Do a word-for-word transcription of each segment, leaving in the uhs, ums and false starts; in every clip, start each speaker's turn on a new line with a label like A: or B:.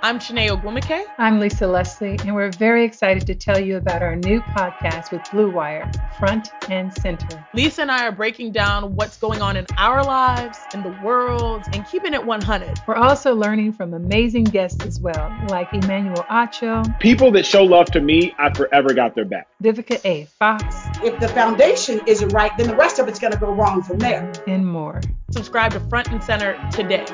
A: I'm Shanae Ogwumike.
B: I'm Lisa Leslie, and we're very excited to tell you about our new podcast with Blue Wire, Front and Center.
A: Lisa and I are breaking down what's going on in our lives, in the world, and keeping it one hundred.
B: We're also learning from amazing guests as well, like Emmanuel Acho.
C: People that show love to me, I forever got their back.
B: Vivica A. Fox.
D: If the foundation isn't right, then the rest of it's going to go wrong from there.
B: And more.
A: Subscribe to Front and Center today.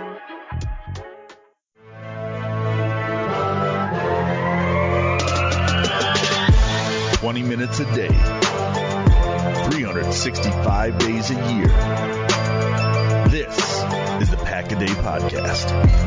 E: twenty minutes a day, three hundred sixty-five days a year. This is the Pack a Day Podcast.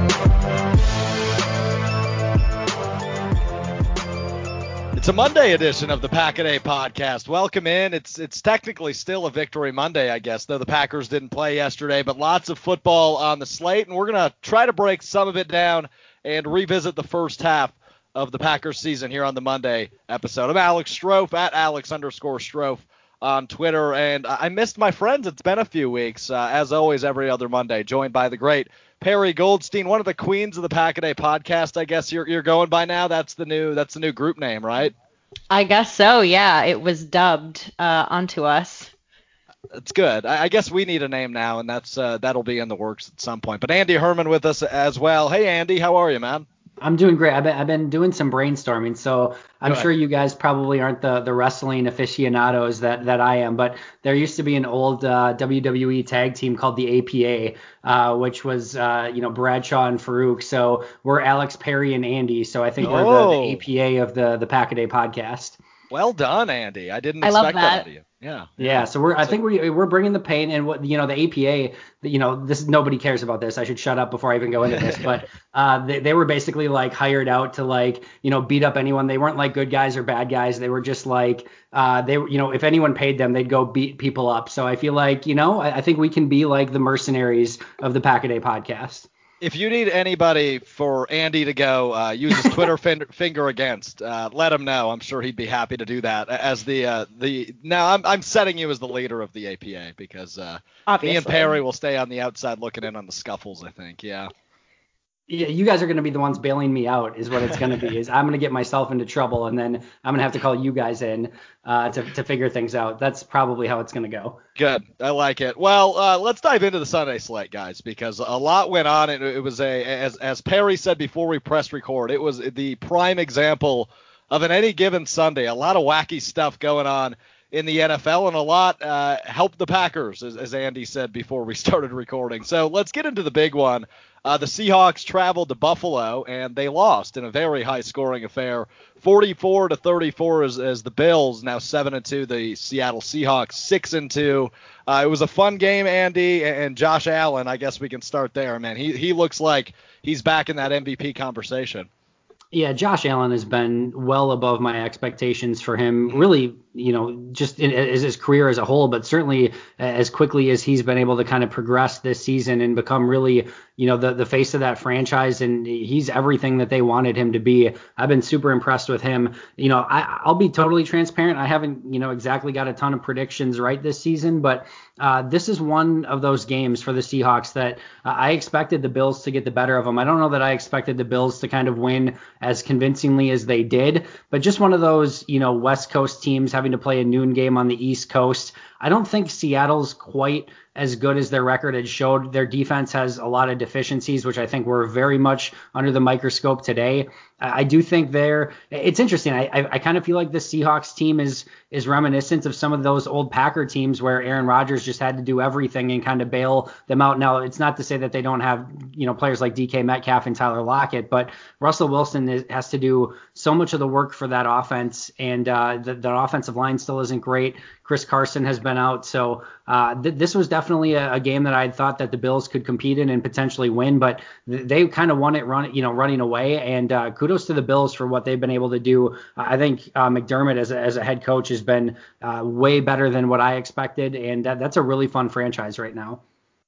F: It's a Monday edition of the Pack a Day Podcast. Welcome in. It's it's technically still a Victory Monday, I guess, though the Packers didn't play yesterday, but lots of football on the slate, and we're going to try to break some of it down and revisit the first half of the Packers season here on the Monday episode. I'm Alex Strofe, at Alex underscore Strofe on Twitter, and I missed my friends. It's been a few weeks, uh, as always, every other Monday, joined by the great Perry Goldstein, one of the queens of the Pack a Day Podcast, I guess you're you're going by now. That's the new that's the new group name, right?
G: I guess so, yeah. It was dubbed uh, onto us.
F: It's good. I, I guess we need a name now, and that's uh, that'll be in the works at some point. But Andy Herman with us as well. Hey, Andy, how are you, man?
H: I'm doing great. I've been, I've been doing some brainstorming, so I'm sure you guys probably aren't the, the wrestling aficionados that, that I am, but there used to be an old uh, W W E tag team called the A P A, uh, which was, uh, you know, Bradshaw and Farouk. So we're Alex, Perry, and Andy, so I think we're
F: oh.
H: the, the A P A of the, the Pack a Day Podcast.
F: Well done, Andy. I didn't
G: I
F: expect
G: love
F: that.
G: that
F: out of you. Yeah.
H: Yeah. So we're, I think we, we're bringing the pain, and what, you know, the A P A, you know, this, nobody cares about this. I should shut up before I even go into this, but, uh, they, they were basically like hired out to like, you know, beat up anyone. They weren't like good guys or bad guys. They were just like, uh, they were, you know, if anyone paid them, they'd go beat people up. So I feel like, you know, I, I think we can be like the mercenaries of the Pack a Day Podcast.
F: If you need anybody for Andy to go uh, use his Twitter fin- finger against, uh, let him know. I'm sure he'd be happy to do that. As the uh, the now I'm I'm setting you as the leader of the A P A because uh, me and Perry will stay on the outside looking in on the scuffles. I think, yeah.
H: Yeah, you guys are going to be the ones bailing me out is what it's going to be. Is I'm going to get myself into trouble, and then I'm going to have to call you guys in uh, to to figure things out. That's probably how it's going to go.
F: Good. I like it. Well, uh, let's dive into the Sunday slate, guys, because a lot went on. It, it was a, as as Perry said before we pressed record, it was the prime example of an any given Sunday. A lot of wacky stuff going on in the N F L, and a lot uh, helped the Packers, as, as Andy said before we started recording. So let's get into the big one. Uh, the Seahawks traveled to Buffalo, and they lost in a very high-scoring affair, forty-four to thirty-four, as, as the Bills, now seven and two, the Seattle Seahawks six and two. Uh, it was a fun game, Andy, and, and Josh Allen. I guess we can start there, man. He he looks like he's back in that M V P conversation.
H: Yeah, Josh Allen has been well above my expectations for him, really, you know, just in, as his career as a whole, but certainly as quickly as he's been able to kind of progress this season and become really, you know, the, the face of that franchise. And he's everything that they wanted him to be. I've been super impressed with him. You know, I, I'll be totally transparent. I haven't, you know, exactly got a ton of predictions right this season, but uh, this is one of those games for the Seahawks that uh, I expected the Bills to get the better of them. I don't know that I expected the Bills to kind of win as convincingly as they did, but just one of those, you know, West Coast teams having to play a noon game on the East Coast. I don't think Seattle's quite as good as their record had showed. Their defense has a lot of deficiencies, which I think were very much under the microscope today. I do think they're – it's interesting. I, I, I kind of feel like the Seahawks team is is reminiscent of some of those old Packer teams where Aaron Rodgers just had to do everything and kind of bail them out. Now, it's not to say that they don't have, you know, players like D K Metcalf and Tyler Lockett, but Russell Wilson is, has to do so much of the work for that offense, and uh, the, the offensive line still isn't great. Chris Carson has been out, so uh, th- this was definitely a, a game that I thought that the Bills could compete in and potentially win, but th- they kind of won it, run, you know, running away. And uh, kudos to the Bills for what they've been able to do. I think uh, McDermott as a, as a head coach has been uh, way better than what I expected, and that, that's a really fun franchise right now.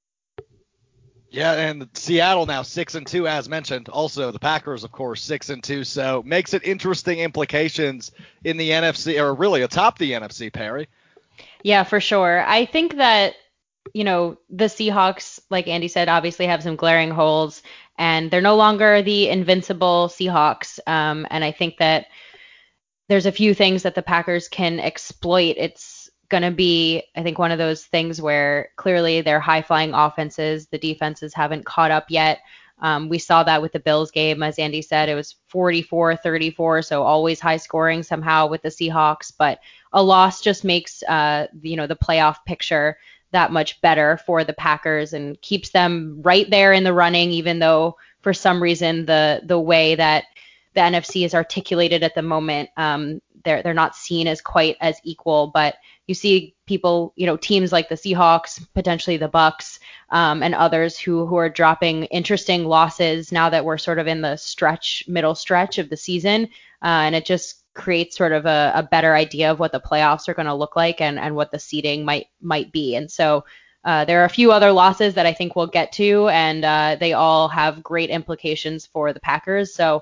F: Yeah, and Seattle now six and two, as mentioned. Also, the Packers, of course, six and two. So makes it interesting implications in the N F C, or really atop the N F C, Perry.
G: Yeah, for sure. I think that you know, the Seahawks, like Andy said, obviously have some glaring holes, and they're no longer the invincible Seahawks. Um, and I think that there's a few things that the Packers can exploit. It's going to be, I think, one of those things where clearly they're high-flying offenses. The defenses haven't caught up yet. Um, we saw that with the Bills game. As Andy said, it was forty-four thirty-four, so always high scoring somehow with the Seahawks. But a loss just makes, uh, you know, the playoff picture that much better for the Packers and keeps them right there in the running, even though for some reason the the way that the N F C is articulated at the moment, um, they're they're not seen as quite as equal. But you see people, you know, teams like the Seahawks, potentially the Bucks, um, and others who who are dropping interesting losses now that we're sort of in the stretch, middle stretch of the season, uh, and it just creates sort of a, a better idea of what the playoffs are going to look like and, and what the seeding might might be. And so uh, there are a few other losses that I think we'll get to, and uh, they all have great implications for the Packers. So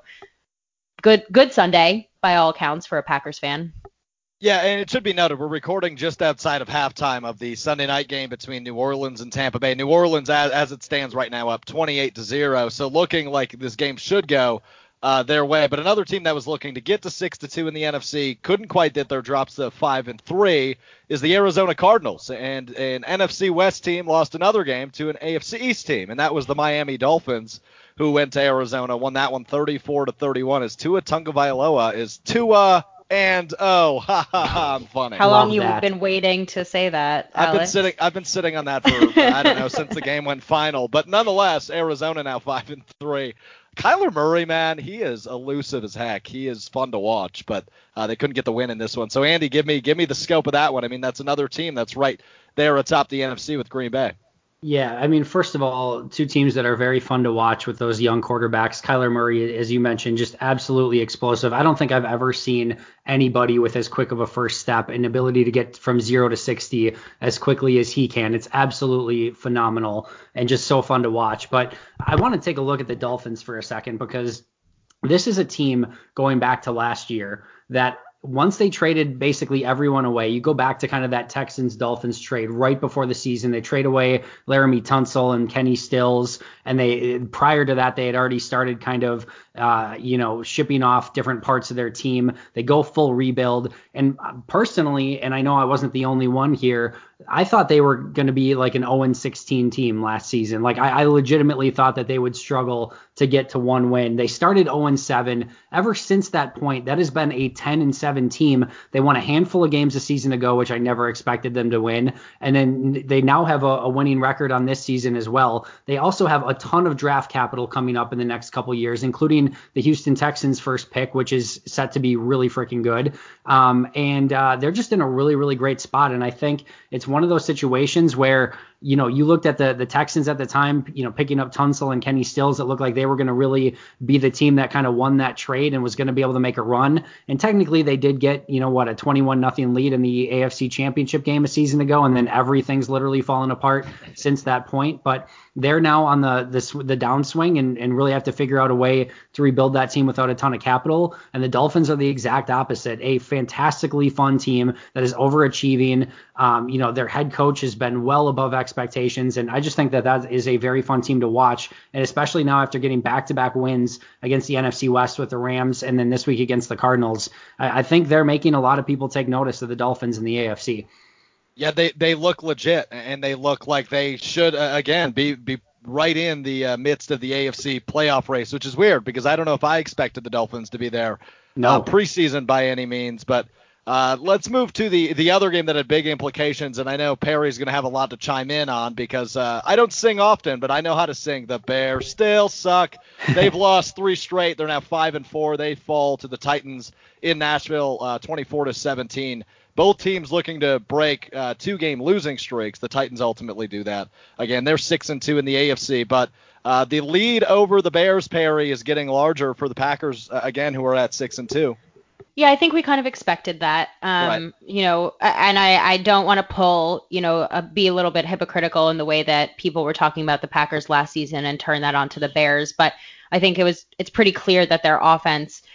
G: good good Sunday by all accounts for a Packers fan.
F: Yeah, and it should be noted, we're recording just outside of halftime of the Sunday night game between New Orleans and Tampa Bay. New Orleans, as, as it stands right now, up twenty-eight to zero, so looking like this game should go uh, their way. But another team that was looking to get to six to two in the N F C, couldn't quite get their drops to five and three, is the Arizona Cardinals. And an N F C West team lost another game to an A F C East team, and that was the Miami Dolphins, who went to Arizona, won that one thirty-four to thirty-one, as Tua Tagovailoa is Tua and oh, ha ha ha, I'm funny.
G: How
H: Love
G: long
H: that.
G: you've been waiting to say that,
F: I've
G: Alex?
F: been sitting I've been sitting on that for I don't know since the game went final, but nonetheless, Arizona now five and three. Kyler Murray, man, he is elusive as heck. He is fun to watch, but uh, they couldn't get the win in this one. So Andy, give me give me the scope of that one. I mean, that's another team that's right there atop the N F C with Green Bay.
H: Yeah, I mean, first of all, two teams that are very fun to watch with those young quarterbacks. Kyler Murray, as you mentioned, just absolutely explosive. I don't think I've ever seen anybody with as quick of a first step and ability to get from zero to sixty as quickly as he can. It's absolutely phenomenal and just so fun to watch. But I want to take a look at the Dolphins for a second, because this is a team going back to last year that once they traded basically everyone away, you go back to kind of that Texans-Dolphins trade right before the season. They trade away Laramie Tunsil and Kenny Stills, and they prior to that they had already started kind of uh, you know shipping off different parts of their team. They go full rebuild, and personally, and I know I wasn't the only one here, I thought they were going to be like an oh and sixteen team last season. Like I, I legitimately thought that they would struggle to get to one win. They started oh and seven. Ever since that point, that has been a ten and seven team. They won a handful of games a season ago, which I never expected them to win. And then they now have a, a winning record on this season as well. They also have a ton of draft capital coming up in the next couple years, including the Houston Texans first pick, which is set to be really freaking good. Um, and uh, they're just in a really, really great spot. And I think it's one of those situations where, you know, you looked at the the Texans at the time, you know, picking up Tunsil and Kenny Stills. It looked like they were going to really be the team that kind of won that trade and was going to be able to make a run. And technically they did get, you know, what, a twenty-one nothing lead in the A F C Championship game a season ago. And then everything's literally fallen apart since that point. But they're now on the the, the downswing and, and really have to figure out a way to rebuild that team without a ton of capital. And the Dolphins are the exact opposite, a fantastically fun team that is overachieving. Um, you know, their head coach has been well above expectations. And I just think that that is a very fun team to watch. And especially now after getting back-to-back wins against the N F C West with the Rams and then this week against the Cardinals, I, I think they're making a lot of people take notice of the Dolphins in the A F C.
F: Yeah, they, they look legit, and they look like they should, uh, again, be be right in the uh, midst of the A F C playoff race, which is weird because I don't know if I expected the Dolphins to be there
H: no.
F: uh, preseason by any means. But uh, let's move to the, the other game that had big implications, and I know Perry's going to have a lot to chime in on because uh, I don't sing often, but I know how to sing. The Bears still suck. They've lost three straight. They're now five and four. They fall to the Titans in Nashville, uh, twenty-four to seventeen. Both teams looking to break uh, two-game losing streaks. The Titans ultimately do that. Again, they're six and two in the A F C, but uh, the lead over the Bears, Perry, is getting larger for the Packers uh, again, who are at six and two.
G: Yeah, I think we kind of expected that. Um,
F: Right.
G: You know, and I, I don't want to pull, you know, uh, be a little bit hypocritical in the way that people were talking about the Packers last season and turn that onto the Bears, but I think it was it's pretty clear that their offense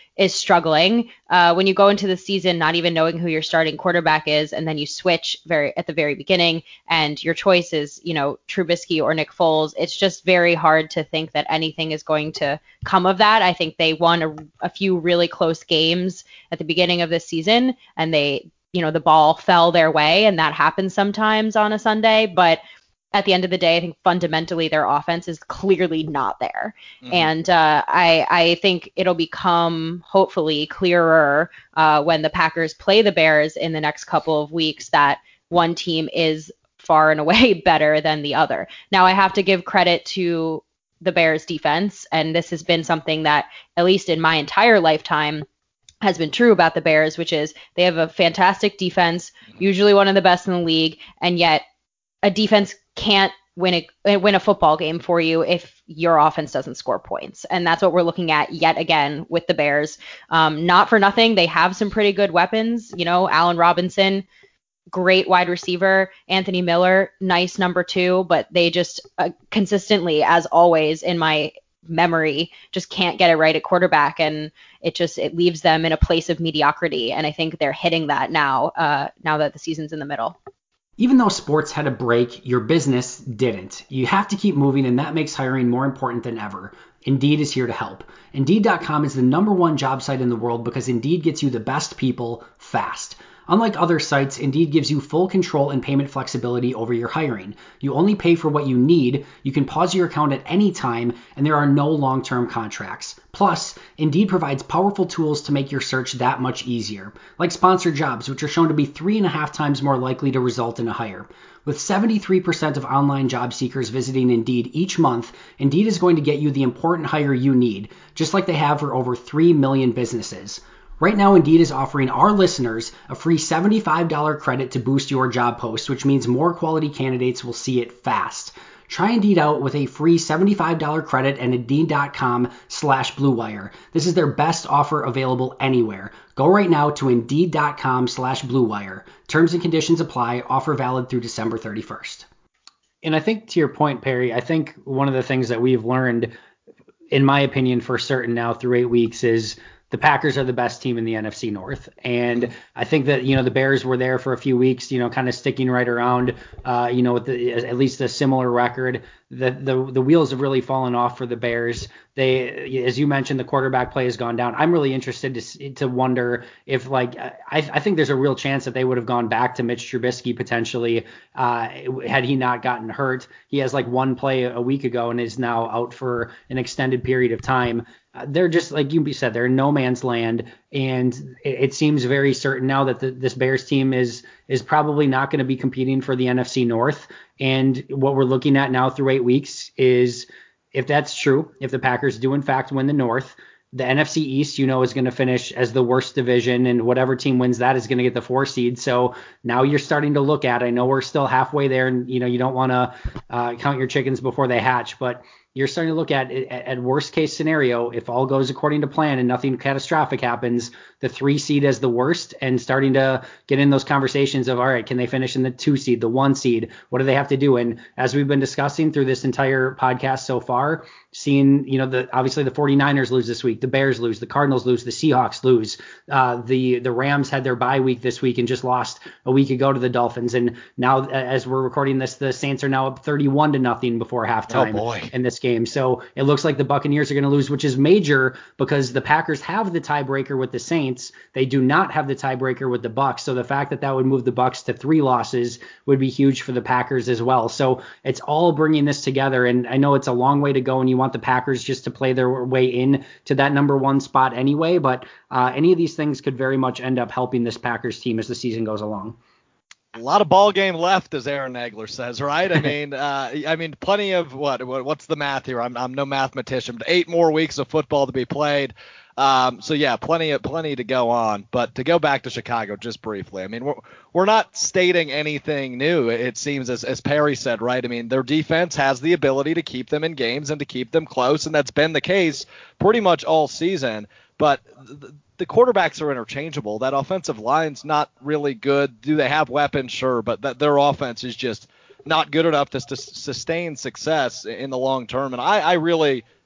G: is struggling. Uh, when you go into the season not even knowing who your starting quarterback is, and then you switch very at the very beginning, and your choice is, you know, Trubisky or Nick Foles, it's just very hard to think that anything is going to come of that. I think they won a, a few really close games at the beginning of this season, and they, you know, the ball fell their way, and that happens sometimes on a Sunday, but at the end of the day, I think fundamentally their offense is clearly not there. Mm-hmm. And uh, I, I think it'll become hopefully clearer uh, when the Packers play the Bears in the next couple of weeks that one team is far and away better than the other. Now, I have to give credit to the Bears defense, and this has been something that, at least in my entire lifetime, has been true about the Bears, which is they have a fantastic defense, usually one of the best in the league, and yet a defense can't win a win a football game for you if your offense doesn't score points. And that's what we're looking at yet again with the Bears. Um, not for nothing, they have some pretty good weapons. You know, Allen Robinson, great wide receiver. Anthony Miller, nice number two, but they just uh, consistently, as always in my memory, just can't get it right at quarterback, and it just it leaves them in a place of mediocrity. And I think they're hitting that now, uh, now that the season's in the middle.
I: Even though sports had a break, your business didn't. You have to keep moving, and that makes hiring more important than ever. Indeed is here to help. Indeed dot com is the number one job site in the world because Indeed gets you the best people fast. Unlike other sites, Indeed gives you full control and payment flexibility over your hiring. You only pay for what you need, you can pause your account at any time, and there are no long-term contracts. Plus, Indeed provides powerful tools to make your search that much easier, like sponsored jobs, which are shown to be three and a half times more likely to result in a hire. With seventy-three percent of online job seekers visiting Indeed each month, Indeed is going to get you the important hire you need, just like they have for over three million businesses. Right now, Indeed is offering our listeners a free seventy-five dollars credit to boost your job post, which means more quality candidates will see it fast. Try Indeed out with a free seventy-five dollars credit at Indeed.com slash Blue Wire. This is their best offer available anywhere. Go right now to Indeed.com slash Blue Wire. Terms and conditions apply. Offer valid through December thirty-first.
H: And I think to your point, Perry, I think one of the things that we've learned, in my opinion, for certain now through eight weeks is the Packers are the best team in the N F C North. And I think that, you know, the Bears were there for a few weeks, you know, kind of sticking right around, uh, you know, with the, at least a similar record. The, the the wheels have really fallen off for the Bears. They, as you mentioned, the quarterback play has gone down. I'm really interested to to wonder if, like, I, I think there's a real chance that they would have gone back to Mitch Trubisky potentially uh, had he not gotten hurt. He has like one play a week ago and is now out for an extended period of time. Uh, they're just, like you said, they're in no man's land, and it, it seems very certain now that the, this Bears team is is probably not going to be competing for the N F C North. And what we're looking at now through eight weeks is, if that's true, if the Packers do in fact win the North, the N F C East, you know, is going to finish as the worst division, and whatever team wins that is going to get the four seed. So now you're starting to look at, I know we're still halfway there, and, you know, you don't want to uh, count your chickens before they hatch, but you're starting to look at, at worst case scenario, if all goes according to plan and nothing catastrophic happens, the three seed as the worst, and starting to get in those conversations of, all right, can they finish in the two seed, the one seed? What do they have to do? And as we've been discussing through this entire podcast so far, seeing, you know, the obviously the 49ers lose this week, the Bears lose, the Cardinals lose, the Seahawks lose, uh, the the Rams had their bye week this week and just lost a week ago to the Dolphins, and now as we're recording this, the Saints are now up thirty-one to nothing before halftime.
F: Oh boy.
H: in this game. So it looks like the Buccaneers are going to lose, which is major because the Packers have the tiebreaker with the Saints. They do not have the tiebreaker with the Bucs. So the fact that that would move the Bucs to three losses would be huge for the Packers as well. So it's all bringing this together. And I know it's a long way to go, and you want the Packers just to play their way in to that number one spot anyway. But uh, any of these things could very much end up helping this Packers team as the season goes along.
F: A lot of ball game left, as Aaron Nagler says, right? I mean, uh, I mean, plenty of what? What's the math here? I'm, I'm no mathematician, but eight more weeks of football to be played. Um, so yeah, plenty of plenty to go on. But to go back to Chicago just briefly, I mean, we're we're not stating anything new. It seems, as as Perry said, right? I mean, their defense has the ability to keep them in games and to keep them close, and that's been the case pretty much all season. But the, the quarterbacks are interchangeable. That offensive line's not really good. Do they have weapons? Sure, but that their offense is just not good enough to, to sustain success in the long term. And I, I really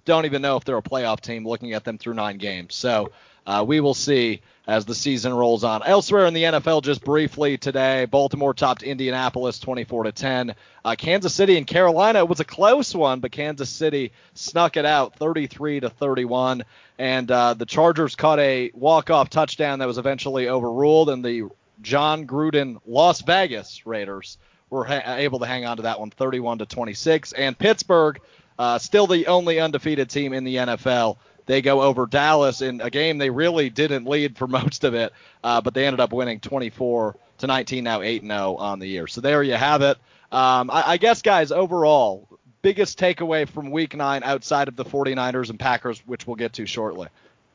F: don't even know if they're a playoff team looking at them through nine games. So uh, we will see as the season rolls on. Elsewhere in the N F L, just briefly today, Baltimore topped Indianapolis twenty-four to ten. Uh, Kansas City and Carolina, it was a close one, but Kansas City snuck it out thirty-three to thirty-one. And uh, the Chargers caught a walk-off touchdown that was eventually overruled, and the John Gruden Las Vegas Raiders were ha- able to hang on to that one thirty-one to twenty-six. And Pittsburgh, uh, still the only undefeated team in the N F L. They go over Dallas in a game they really didn't lead for most of it, uh, but they ended up winning twenty-four to nineteen, now eight and oh on the year. So there you have it. Um, I, I guess, guys, overall, biggest takeaway from week nine outside of the 49ers and Packers, which we'll get to shortly.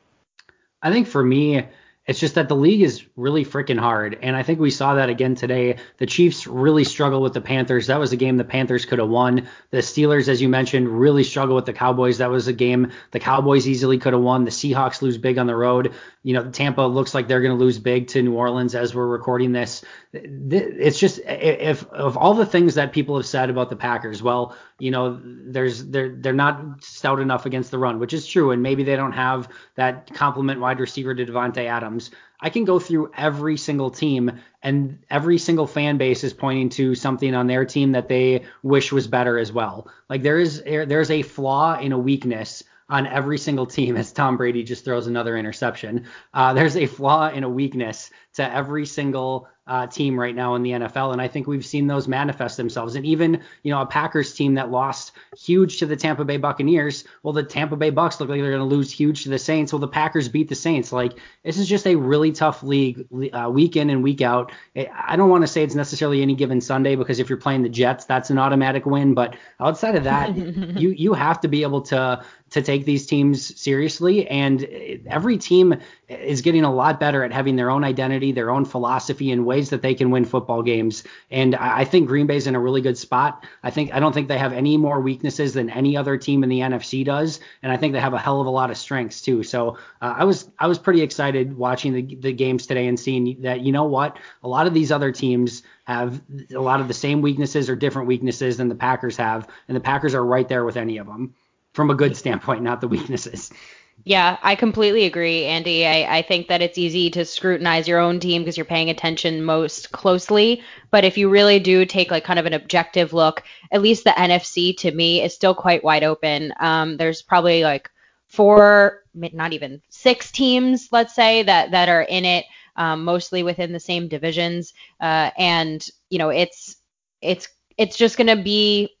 H: I think for me, it's just that the league is really freaking hard. And I think we saw that again today. The Chiefs really struggle with the Panthers. That was a game the Panthers could have won. The Steelers, as you mentioned, really struggle with the Cowboys. That was a game the Cowboys easily could have won. The Seahawks lose big on the road. You know, Tampa looks like they're going to lose big to New Orleans as we're recording this. It's just, if of all the things that people have said about the Packers, well, you know, there's they're they're not stout enough against the run, which is true, and maybe they don't have that complement wide receiver to Devontae Adams. I can go through every single team, and every single fan base is pointing to something on their team that they wish was better as well. Like there is there's a flaw and a weakness on every single team, as Tom Brady just throws another interception. Uh, there's a flaw and a weakness to every single uh, team right now in the N F L, and I think we've seen those manifest themselves. And even, you know, a Packers team that lost huge to the Tampa Bay Buccaneers, well, the Tampa Bay Bucs look like they're going to lose huge to the Saints. Well, the Packers beat the Saints. Like, this is just a really tough league, uh, week in and week out. I don't want to say it's necessarily any given Sunday, because if you're playing the Jets, that's an automatic win. But outside of that, you you have to be able to to take these teams seriously, and every team is getting a lot better at having their own identity, their own philosophy, and ways that they can win football games. And I think Green Bay's in a really good spot. I think I don't think they have any more weaknesses than any other team in the N F C does, and I think they have a hell of a lot of strengths too. So uh, I was I was pretty excited watching the the games today and seeing that, you know what, a lot of these other teams have a lot of the same weaknesses or different weaknesses than the Packers have, and the Packers are right there with any of them from a good standpoint, not the weaknesses.
G: Yeah, I completely agree, Andy. I, I think that it's easy to scrutinize your own team because you're paying attention most closely. But if you really do take like kind of an objective look, at least the N F C to me is still quite wide open. Um, there's probably like four, not even six teams, let's say, that that are in it, um, mostly within the same divisions. Uh, and you know, it's it's it's just going to be,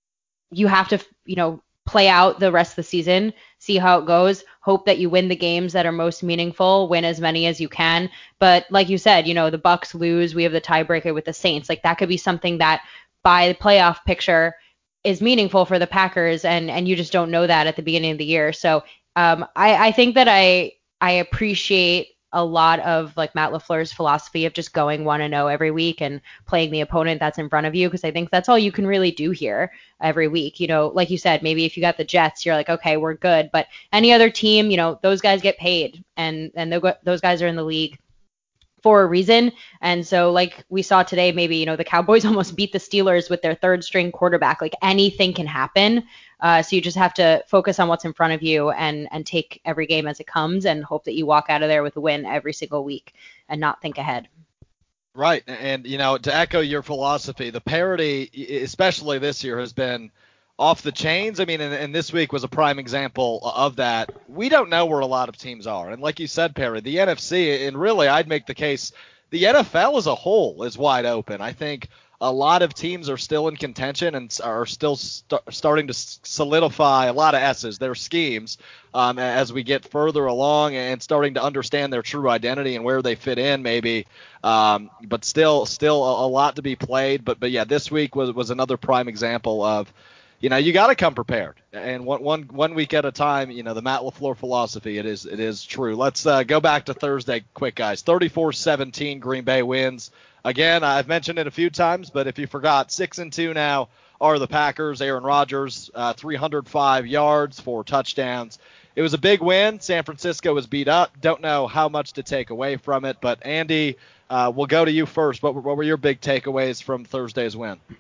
G: you have to, you know, play out the rest of the season, see how it goes, hope that you win the games that are most meaningful, win as many as you can. But like you said, you know, the Bucs lose, we have the tiebreaker with the Saints. Like that could be something that by the playoff picture is meaningful for the Packers, and and you just don't know that at the beginning of the year. So um, I, I think that I I appreciate a lot of like Matt LaFleur's philosophy of just going one and oh every week and playing the opponent that's in front of you, because I think that's all you can really do here every week. You know, like you said, maybe if you got the Jets, you're like, okay, we're good. But any other team, you know, those guys get paid, and and those guys are in the league for a reason. And so like we saw today, maybe, you know, the Cowboys almost beat the Steelers with their third string quarterback. Like anything can happen. Uh, so you just have to focus on what's in front of you and and take every game as it comes and hope that you walk out of there with a win every single week and not think ahead.
F: Right. And, you know, to echo your philosophy, the parity, especially this year, has been off the chains. I mean, and, and this week was a prime example of that. We don't know where a lot of teams are. And like you said, Perry, the N F C, and really I'd make the case, the N F L as a whole is wide open. I think a lot of teams are still in contention and are still st- starting to solidify a lot of S's, their schemes, um, as we get further along and starting to understand their true identity and where they fit in maybe. Um, but still, still a, a lot to be played. But, but yeah, this week was, was another prime example of, you know, you got to come prepared, and one, one, one week at a time. You know, the Matt LaFleur philosophy, it is, it is true. Let's uh, go back to Thursday quick, guys. thirty-four seventeen Green Bay wins. Again, I've mentioned it a few times, but if you forgot, six and two now are the Packers. Aaron Rodgers, uh, three hundred five yards, four touchdowns. It was a big win. San Francisco was beat up. Don't know how much to take away from it, but Andy, uh, we'll go to you first. What, what were your big takeaways from Thursday's win?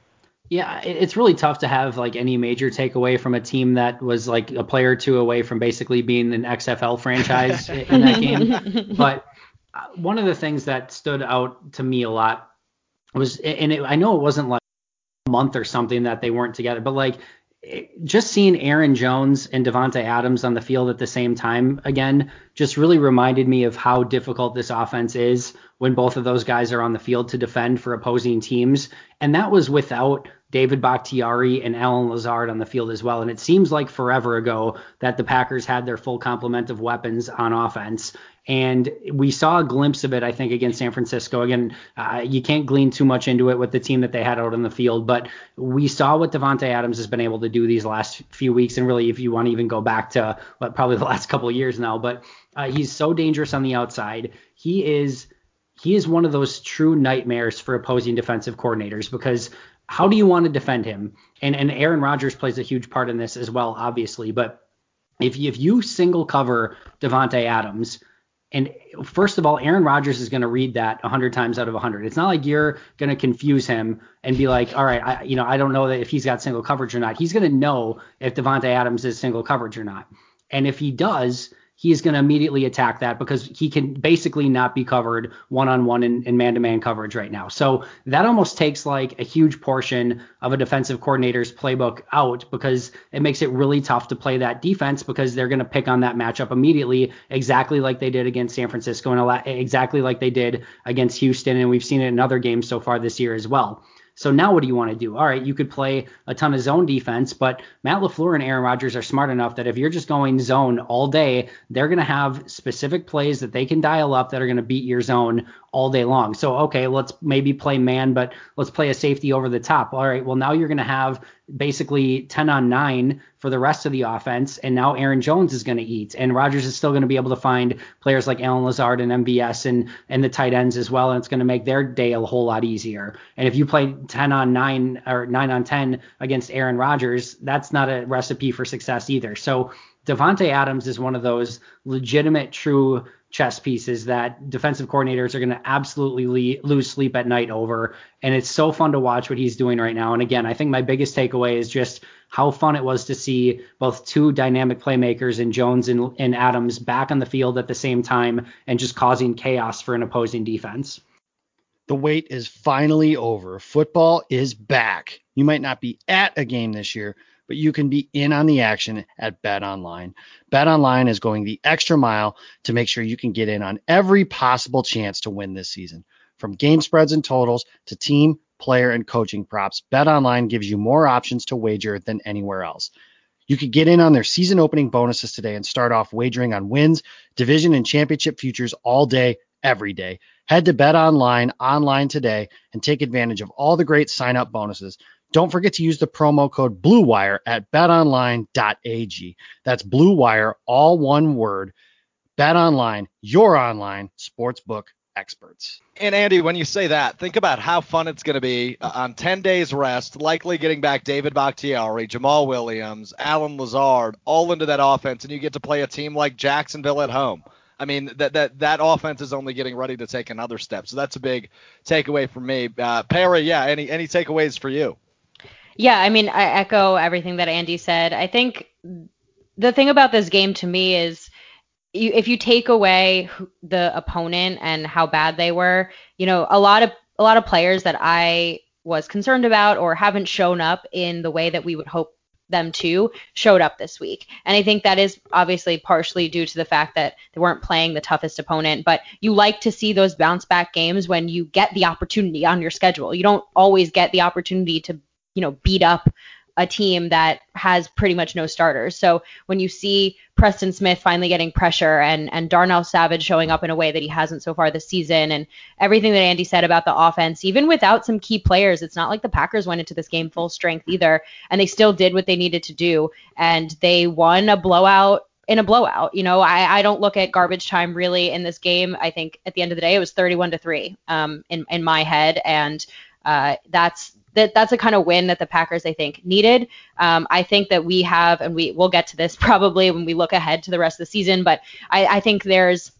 H: Yeah, it's really tough to have like any major takeaway from a team that was like a player or two away from basically being an X F L franchise in that game. But one of the things that stood out to me a lot was, and it, I know it wasn't like a month or something that they weren't together, but like just seeing Aaron Jones and Davante Adams on the field at the same time again just really reminded me of how difficult this offense is when both of those guys are on the field to defend for opposing teams. And that was without David Bakhtiari and Allen Lazard on the field as well. And it seems like forever ago that the Packers had their full complement of weapons on offense. And we saw a glimpse of it, I think, against San Francisco. Again, uh, you can't glean too much into it with the team that they had out on the field, but we saw what Davante Adams has been able to do these last few weeks. And really, if you want to even go back to what, probably the last couple of years now, but uh, he's so dangerous on the outside. He is he is one of those true nightmares for opposing defensive coordinators, because how do you want to defend him? And and Aaron Rodgers plays a huge part in this as well, obviously. But if you, if you single cover Davante Adams, and first of all, Aaron Rodgers is going to read that one hundred times out of one hundred. It's not like you're going to confuse him and be like, all right, I, you know, I don't know that if he's got single coverage or not. He's going to know if Davante Adams is single coverage or not. And if he does, he's going to immediately attack that, because he can basically not be covered one-on-one in, in man-to-man coverage right now. So that almost takes like a huge portion of a defensive coordinator's playbook out, because it makes it really tough to play that defense, because they're going to pick on that matchup immediately, exactly like they did against San Francisco and exactly like they did against Houston. And we've seen it in other games so far this year as well. So now what do you want to do? All right, you could play a ton of zone defense, but Matt LaFleur and Aaron Rodgers are smart enough that if you're just going zone all day, they're going to have specific plays that they can dial up that are going to beat your zone all day long. So, okay, let's maybe play man, but let's play a safety over the top. All right, well, now you're going to have basically ten on nine for the rest of the offense, and now Aaron Jones is going to eat, and Rodgers is still going to be able to find players like Allen Lazard and M V S and, and the tight ends as well, and it's going to make their day a whole lot easier. And if you play ten on nine or nine on ten against Aaron Rodgers, that's not a recipe for success either. So Davante Adams is one of those legitimate, true chess pieces that defensive coordinators are going to absolutely le- lose sleep at night over. And it's so fun to watch what he's doing right now. And again, I think my biggest takeaway is just how fun it was to see both two dynamic playmakers in Jones and, and Adams back on the field at the same time and just causing chaos for an opposing defense.
J: The wait is finally over. Football is back. You might not be at a game this year, but you can be in on the action at BetOnline. BetOnline is going the extra mile to make sure you can get in on every possible chance to win this season. From game spreads and totals to team, player, and coaching props, BetOnline gives you more options to wager than anywhere else. You could get in on their season opening bonuses today and start off wagering on wins, division, and championship futures all day, every day. Head to BetOnline online today and take advantage of all the great sign-up bonuses. Don't forget to use the promo code BlueWire at bet online dot a g. That's BlueWire, all one word. BetOnline, your online sportsbook experts.
F: And Andy, when you say that, think about how fun it's going to be uh, on ten days rest, likely getting back David Bakhtiari, Jamal Williams, Allen Lazard, all into that offense, and you get to play a team like Jacksonville at home. I mean, that that that offense is only getting ready to take another step. So that's a big takeaway for me. Uh, Perry, yeah, any any takeaways for you?
G: Yeah, I mean, I echo everything that Andy said. I think the thing about this game to me is you, if you take away the opponent and how bad they were, you know, a lot of a lot of players that I was concerned about or haven't shown up in the way that we would hope them to showed up this week. And I think that is obviously partially due to the fact that they weren't playing the toughest opponent, but you like to see those bounce back games when you get the opportunity on your schedule. You don't always get the opportunity to, you know, beat up a team that has pretty much no starters. So when you see Preston Smith finally getting pressure and, and Darnell Savage showing up in a way that he hasn't so far this season, and everything that Andy said about the offense, even without some key players, it's not like the Packers went into this game full strength either, and they still did what they needed to do, and they won a blowout in a blowout. You know, I, I don't look at garbage time really in this game. I think at the end of the day, it was thirty-one to three um, in, in my head, and uh, that's That that's a kind of win that the Packers, I think, needed. Um, I think that we have, and we we'll get to this probably when we look ahead to the rest of the season, but I, I think there's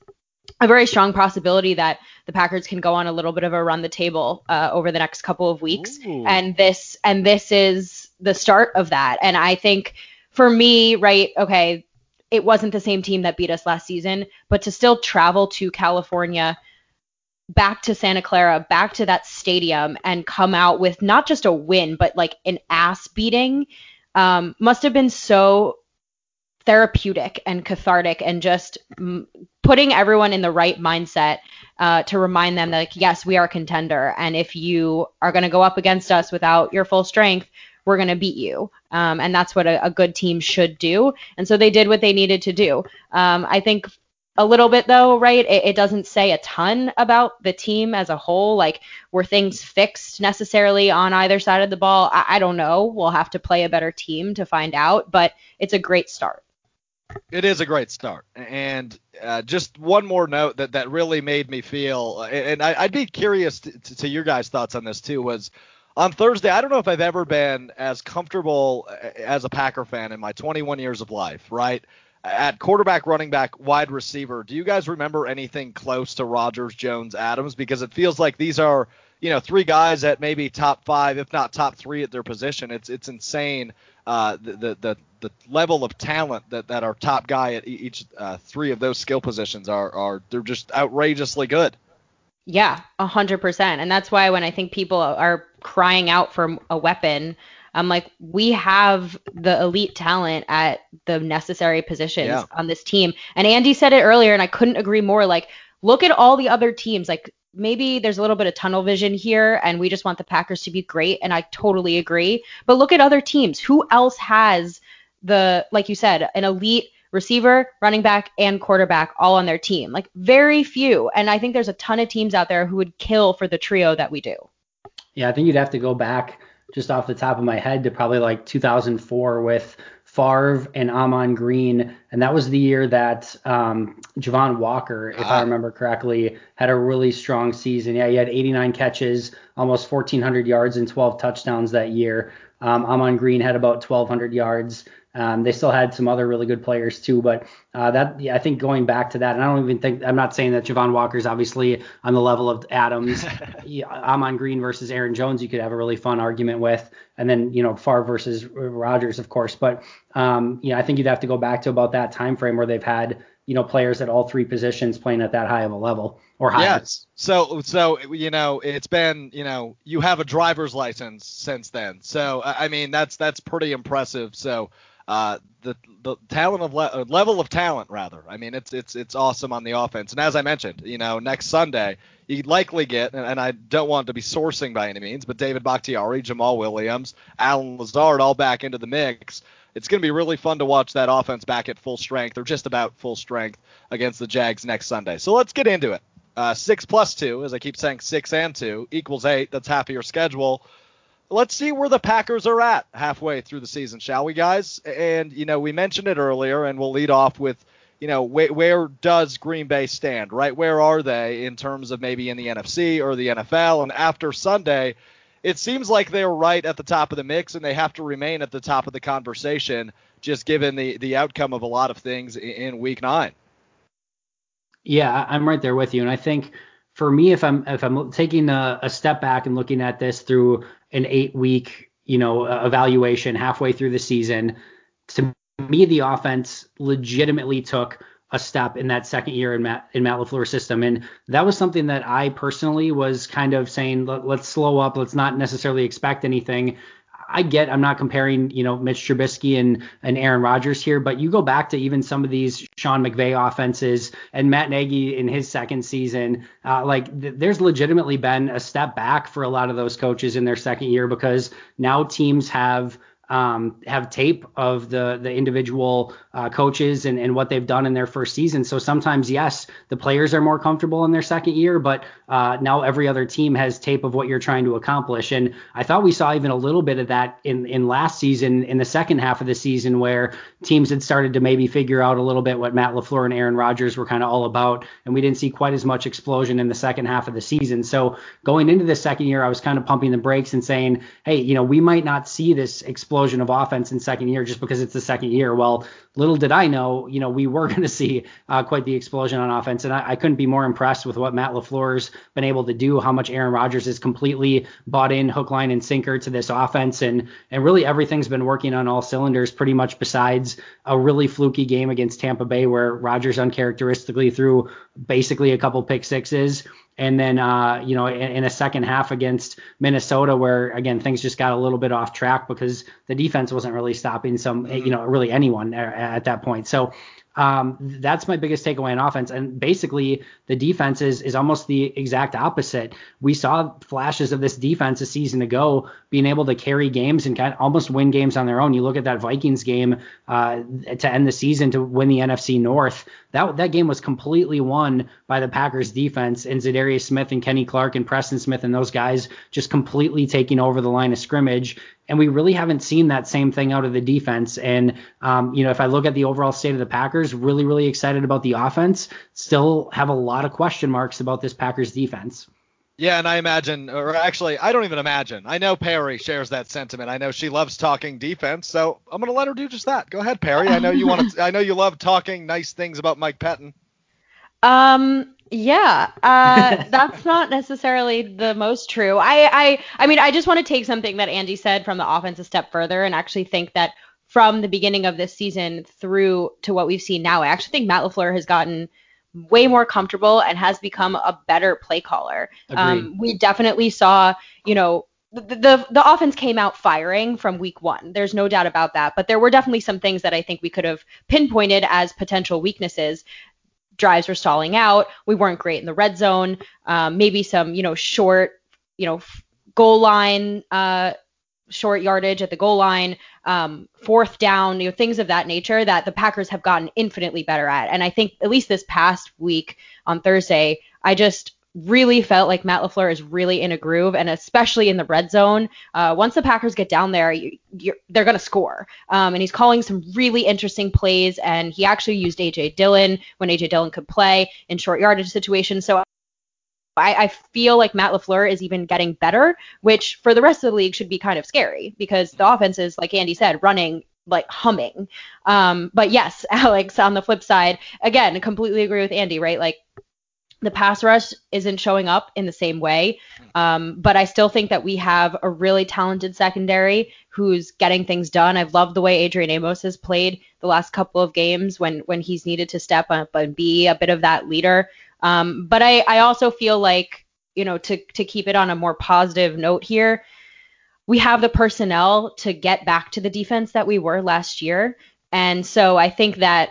G: a very strong possibility that the Packers can go on a little bit of a run the table uh, over the next couple of weeks.
F: Ooh.
G: And this and this is the start of that. And I think for me, right, okay, it wasn't the same team that beat us last season, but to still travel to California, back to Santa Clara, back to that stadium, and come out with not just a win, but like an ass beating, um, must have been so therapeutic and cathartic, and just m- putting everyone in the right mindset uh, to remind them that, like, yes, we are a contender. And if you are going to go up against us without your full strength, we're going to beat you. Um, and that's what a, a good team should do. And so they did what they needed to do. Um, I think a little bit, though, right? It, it doesn't say a ton about the team as a whole. Like, were things fixed necessarily on either side of the ball? I, I don't know. We'll have to play a better team to find out, but it's a great start.
F: It is a great start. And uh, just one more note that, that really made me feel, and I, I'd be curious to, to, to your guys' thoughts on this too, was on Thursday, I don't know if I've ever been as comfortable as a Packer fan in my twenty-one years of life, right? At quarterback, running back, wide receiver, do you guys remember anything close to Rodgers, Jones, Adams? Because it feels like these are, you know, three guys at maybe top five, if not top three at their position. It's it's insane, uh, the, the the the level of talent that, that our top guy at each uh, three of those skill positions are are they're just outrageously good.
G: Yeah, a hundred percent. And that's why when I think people are crying out for a weapon, I'm like, we have the elite talent at the necessary positions
F: Yeah.
G: on this team. And Andy said it earlier, and I couldn't agree more. Like, look at all the other teams. Like, maybe there's a little bit of tunnel vision here, and we just want the Packers to be great. And I totally agree. But look at other teams. Who else has the, like you said, an elite receiver, running back, and quarterback all on their team? Like, very few. And I think there's a ton of teams out there who would kill for the trio that we do.
H: Yeah, I think you'd have to go back just off the top of my head to probably like two thousand four with Favre and Amon Green. And that was the year that um, Javon Walker, if
F: Ah.
H: I remember correctly, had a really strong season. Yeah, he had eighty-nine catches, almost fourteen hundred yards and twelve touchdowns that year. Um, Amon Green had about twelve hundred yards. Um, they still had some other really good players too, but uh, that yeah, I think going back to that, and I don't even think, I'm not saying that Javon Walker's obviously on the level of Adams. Yeah, Amon Green versus Aaron Jones, you could have a really fun argument with, and then, you know, Favre versus Rodgers, of course. But um, yeah, I think you'd have to go back to about that time frame where they've had, you know, players at all three positions playing at that high of a level or higher.
F: Yes. So, so, you know, it's been, you know, you have a driver's license since then. So, I mean, that's, that's pretty impressive. So, uh, the, the talent of le- level of talent, rather. I mean, it's, it's, it's awesome on the offense. And as I mentioned, you know, next Sunday, you'd likely get, and, and I don't want to be sourcing by any means, but David Bakhtiari, Jamal Williams, Alan Lazard, all back into the mix. It's going to be really fun to watch that offense back at full strength, or just about full strength, against the Jags next Sunday. So let's get into it. Uh, six plus two, as I keep saying, six and two equals eight. That's half of your schedule. Let's see where the Packers are at halfway through the season, shall we, guys? And, you know, we mentioned it earlier, and we'll lead off with, you know, wh- where does Green Bay stand, right? Where are they in terms of maybe in the N F C or the N F L? And after Sunday, it seems like they're right at the top of the mix, and they have to remain at the top of the conversation, just given the, the outcome of a lot of things in, in week nine.
H: Yeah, I'm right there with you. And I think for me, if I'm if I'm taking a, a step back and looking at this through an eight week, you know, evaluation halfway through the season, to me, the offense legitimately took a step in that second year in Matt in Matt LaFleur's system. And that was something that I personally was kind of saying, Let, let's slow up. Let's not necessarily expect anything. I get, I'm not comparing, you know, Mitch Trubisky and, and Aaron Rodgers here, but you go back to even some of these Sean McVay offenses and Matt Nagy in his second season, uh, like th- there's legitimately been a step back for a lot of those coaches in their second year, because now teams have um, have tape of the the individual uh, coaches and, and what they've done in their first season. So sometimes, yes, the players are more comfortable in their second year, but uh, now every other team has tape of what you're trying to accomplish. And I thought we saw even a little bit of that in, in last season, in the second half of the season, where teams had started to maybe figure out a little bit what Matt LaFleur and Aaron Rodgers were kind of all about. And we didn't see quite as much explosion in the second half of the season. So going into the second year, I was kind of pumping the brakes and saying, hey, you know, we might not see this explosion explosion of offense in second year just because it's the second year. Well, little did I know, you know, we were going to see uh, quite the explosion on offense. And I, I couldn't be more impressed with what Matt LaFleur's been able to do, how much Aaron Rodgers is completely bought in hook, line, and sinker to this offense. And, and really everything's been working on all cylinders pretty much besides a really fluky game against Tampa Bay where Rodgers uncharacteristically threw basically a couple pick sixes. And then, uh, you know, in, in a second half against Minnesota, where, again, things just got a little bit off track because the defense wasn't really stopping some, you know, really anyone at, at that point. So um, that's my biggest takeaway on offense. And basically, the defense is, is almost the exact opposite. We saw flashes of this defense a season ago being able to carry games and kind of almost win games on their own. You look at that Vikings game uh, to end the season to win the N F C North. That that game was completely won by the Packers defense and Za'Darius Smith and Kenny Clark and Preston Smith and those guys just completely taking over the line of scrimmage. And we really haven't seen that same thing out of the defense. And, um, you know, if I look at the overall state of the Packers, really, really excited about the offense, still have a lot of question marks about this Packers defense.
F: Yeah, and I imagine, or actually, I don't even imagine. I know Perry shares that sentiment. I know she loves talking defense, so I'm going to let her do just that. Go ahead, Perry. I know you want to. I know you love talking nice things about Mike Pettin.
G: Um. Yeah. Uh. That's not necessarily the most true. I. I. I mean, I just want to take something that Andy said from the offense a step further, and actually think that from the beginning of this season through to what we've seen now, I actually think Matt LaFleur has gotten way more comfortable and has become a better play caller. Um, we definitely saw, you know, the, the the offense came out firing from week one. There's no doubt about that. But there were definitely some things that I think we could have pinpointed as potential weaknesses. Drives were stalling out. We weren't great in the red zone. Um, maybe some, you know, short, you know, goal line, uh, short yardage at the goal line, um, fourth down, you know, things of that nature that the Packers have gotten infinitely better at. And I think at least this past week on Thursday, I just really felt like Matt LaFleur is really in a groove, and especially in the red zone. Uh, once the Packers get down there, you, you're, they're going to score. Um, and he's calling some really interesting plays, and he actually used A J Dillon when A J Dillon could play in short yardage situations. So I, I feel like Matt LaFleur is even getting better, which for the rest of the league should be kind of scary because the offense is, like Andy said, running like humming. Um, but yes, Alex, on the flip side, again, I completely agree with Andy, right? Like the pass rush isn't showing up in the same way. Um, but I still think that we have a really talented secondary who's getting things done. I've loved the way Adrian Amos has played the last couple of games when, when he's needed to step up and be a bit of that leader. Um, but I, I also feel like, you know, to, to keep it on a more positive note here, we have the personnel to get back to the defense that we were last year. And so I think that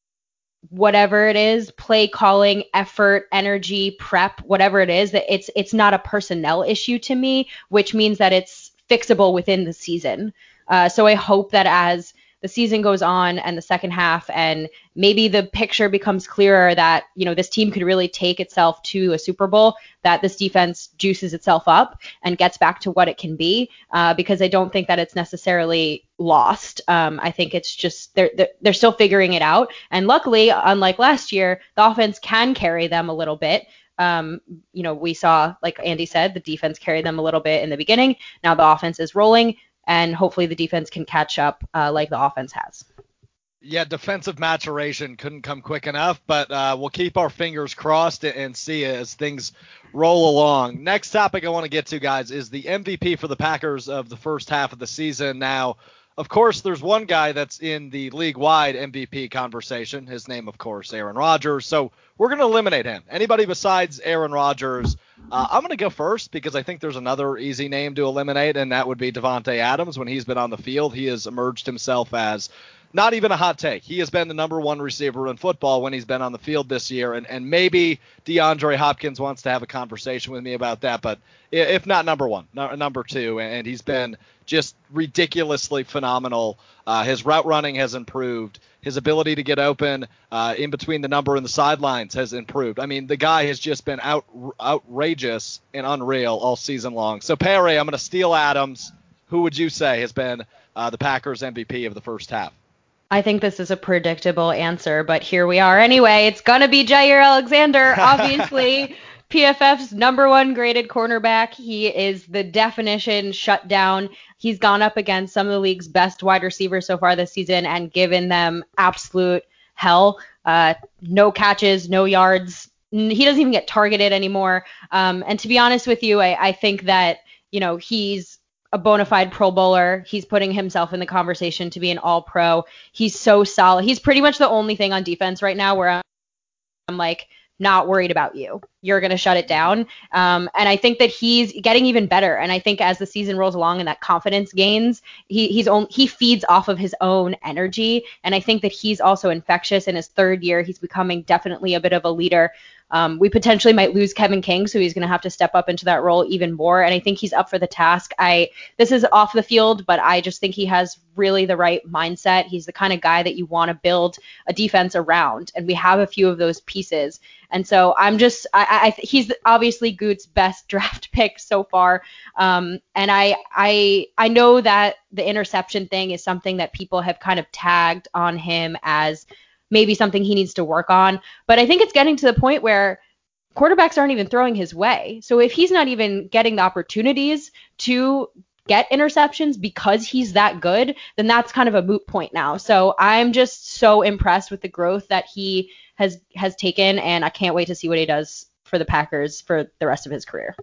G: whatever it is, play calling, effort, energy, prep, whatever it is, that it's it's not a personnel issue to me, which means that it's fixable within the season. Uh, so I hope that as the season goes on and the second half, and maybe the picture becomes clearer that, you know, this team could really take itself to a Super Bowl, that this defense juices itself up and gets back to what it can be, uh, because I don't think that it's necessarily lost. Um, I think it's just they're, they're they're still figuring it out. And luckily, unlike last year, the offense can carry them a little bit. Um, you know, we saw, like Andy said, the defense carried them a little bit in the beginning. Now the offense is rolling, and hopefully the defense can catch up uh, like the offense has.
F: Yeah, defensive maturation couldn't come quick enough, but uh, we'll keep our fingers crossed and see as things roll along. Next topic I want to get to, guys, is the M V P for the Packers of the first half of the season. Now, of course, there's one guy that's in the league-wide M V P conversation. His name, of course, Aaron Rodgers. So we're going to eliminate him. Anybody besides Aaron Rodgers, uh, I'm going to go first because I think there's another easy name to eliminate, and that would be Davante Adams. When he's been on the field, he has emerged himself as not even a hot take. He has been the number one receiver in football when he's been on the field this year, and, and maybe DeAndre Hopkins wants to have a conversation with me about that, but if not number one, no, number two, and he's been just ridiculously phenomenal. Uh, his route running has improved. His ability to get open uh, in between the number and the sidelines has improved. I mean, the guy has just been out, outrageous and unreal all season long. So, Perry, I'm going to steal Adams. Who would you say has been uh, the Packers M V P of the first half?
G: I think this is a predictable answer, but here we are anyway. It's going to be Jair Alexander, obviously. P F F's number one graded cornerback. He is the definition shut down. He's gone up against some of the league's best wide receivers so far this season and given them absolute hell. Uh, no catches, no yards. He doesn't even get targeted anymore. Um, and to be honest with you, I, I think that, you know, he's a bona fide Pro Bowler. He's putting himself in the conversation to be an all pro. He's so solid. He's pretty much the only thing on defense right now where I'm, I'm like, not worried about you. You're going to shut it down. Um, and I think that he's getting even better. And I think as the season rolls along and that confidence gains, he he's on, he feeds off of his own energy. And I think that he's also infectious in his third year. He's becoming definitely a bit of a leader. Um, we potentially might lose Kevin King, so he's going to have to step up into that role even more. And I think he's up for the task. I this is off the field, but I just think he has really the right mindset. He's the kind of guy that you want to build a defense around, and we have a few of those pieces. And so I'm just, I, I he's obviously Goot's best draft pick so far. Um, and I, I, I know that the interception thing is something that people have kind of tagged on him as maybe something he needs to work on. But I think it's getting to the point where quarterbacks aren't even throwing his way. So if he's not even getting the opportunities to get interceptions because he's that good, then that's kind of a moot point now. So I'm just so impressed with the growth that he has has taken, and I can't wait to see what he does for the Packers for the rest of his career.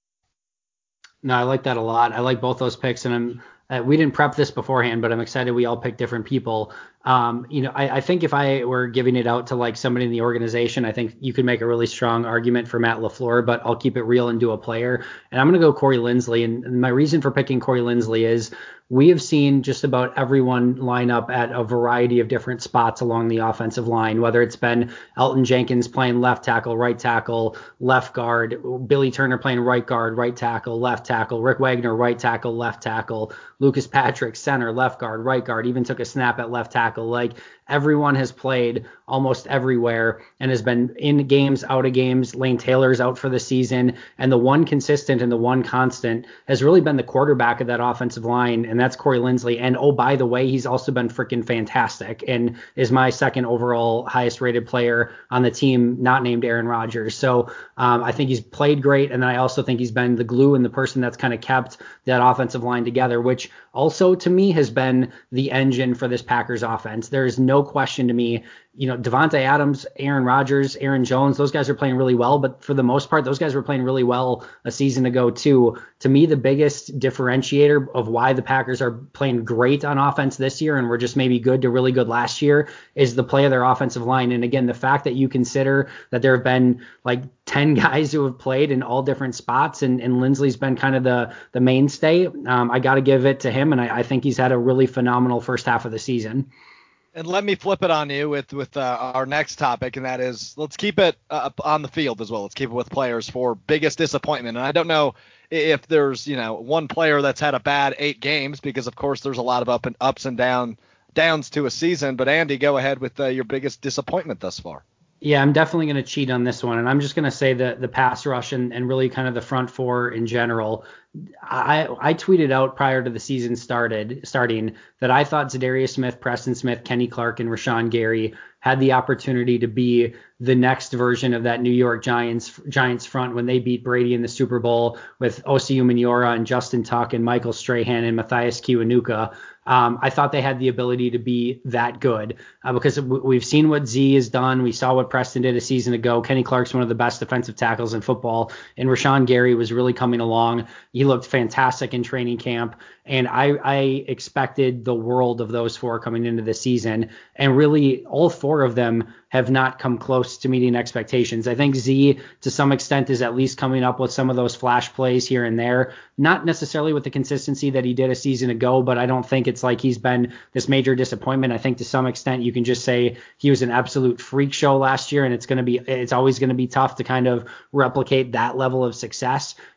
H: No, I like that a lot. I like both those picks, and I'm uh, we didn't prep this beforehand, but I'm excited we all picked different people. Um, you know, I, I think if I were giving it out to like somebody in the organization, I think you could make a really strong argument for Matt LaFleur, but I'll keep it real and do a player. And I'm going to go Corey Linsley. And, and my reason for picking Corey Linsley is we have seen just about everyone line up at a variety of different spots along the offensive line, whether it's been Elton Jenkins playing left tackle, right tackle, left guard, Billy Turner playing right guard, right tackle, left tackle, Rick Wagner, right tackle, left tackle, Lucas Patrick, center, left guard, right guard, even took a snap at left tackle. Like everyone has played almost everywhere and has been in games, out of games. Lane Taylor's out for the season. And the one consistent and the one constant has really been the quarterback of that offensive line, and that's Corey Linsley. And oh, by the way, he's also been freaking fantastic and is my second overall highest rated player on the team, not named Aaron Rodgers. So um, I think he's played great. And then I also think he's been the glue and the person that's kind of kept that offensive line together, which also to me has been the engine for this Packers offense. There's no question to me, you know, Devontae Adams, Aaron Rodgers, Aaron Jones, those guys are playing really well. But for the most part, those guys were playing really well a season ago too. To me, the biggest differentiator of why the Packers are playing great on offense this year and were just maybe good to really good last year is the play of their offensive line. And again, the fact that you consider that there have been like ten guys who have played in all different spots, and, and Linsley's been kind of the the mainstay. Um, I got to give it to him, and I, I think he's had a really phenomenal first half of the season.
F: And let me flip it on you with with uh, our next topic, and that is let's keep it uh, on the field as well. Let's keep it with players for biggest disappointment. And I don't know if there's, you know, one player that's had a bad eight games, because of course there's a lot of up and ups and down downs to a season. But Andy, go ahead with uh, your biggest disappointment thus far.
H: Yeah, I'm definitely going to cheat on this one, and I'm just going to say that the pass rush and, and really kind of the front four in general. I I tweeted out prior to the season started starting that I thought Za'Darius Smith, Preston Smith, Kenny Clark, and Rashawn Gary had the opportunity to be the next version of that New York Giants Giants front when they beat Brady in the Super Bowl with Osi Umenyiora and Justin Tuck and Michael Strahan and Matthias Kiwanuka. Um, I thought they had the ability to be that good uh, because w- we've seen what Z has done. We saw what Preston did a season ago. Kenny Clark's one of the best defensive tackles in football, and Rashawn Gary was really coming along. He looked fantastic in training camp, and I, I expected the world of those four coming into the season, and really all four of them have not come close to meeting expectations. I think Z, to some extent, is at least coming up with some of those flash plays here and there, not necessarily with the consistency that he did a season ago, but I don't think it's like he's been this major disappointment. I think to some extent you can just say he was an absolute freak show last year, and it's going to be, it's always going to be tough to kind of replicate that level of success.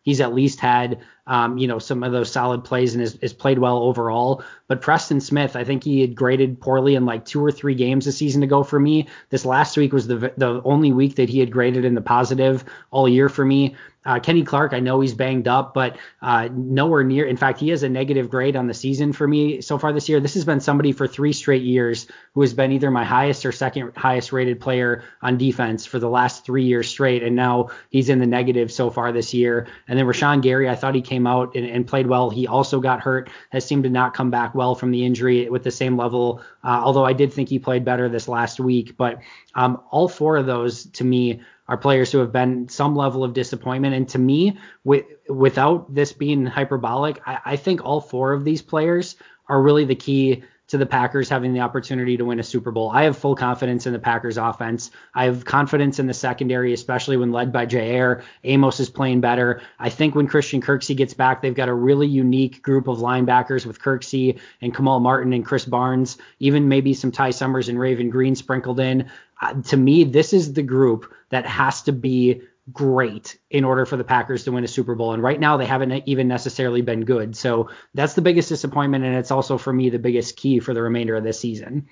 H: he's at least had, um, you know, some of those solid plays and has, has played well overall. But Preston Smith, I think he had graded poorly in like two or three games a season ago for me. This last week was the the only week that he had graded in the positive all year for me. Uh, Kenny Clark, I know he's banged up, but uh, nowhere near. In fact, he has a negative grade on the season for me so far this year. This has been somebody for three straight years who has been either my highest or second highest rated player on defense for the last three years straight. And now he's in the negative so far this year. And then Rashawn Gary, I thought he came out and, and played well. He also got hurt, has seemed to not come back well from the injury with the same level, uh, although I did think he played better this last week. But um, all four of those, to me, are players who have been some level of disappointment. And to me, with, without this being hyperbolic, I, I think all four of these players are really the key to the Packers having the opportunity to win a Super Bowl. I have full confidence in the Packers offense. I have confidence in the secondary, especially when led by Jair. Amos is playing better. I think when Christian Kirksey gets back, they've got a really unique group of linebackers with Kirksey and Kamal Martin and Chris Barnes, even maybe some Ty Summers and Raven Green sprinkled in. Uh, to me, this is the group that has to be great in order for the Packers to win a Super Bowl. And right now they haven't even necessarily been good. So that's the biggest disappointment. And it's also for me, the biggest key for the remainder of this season.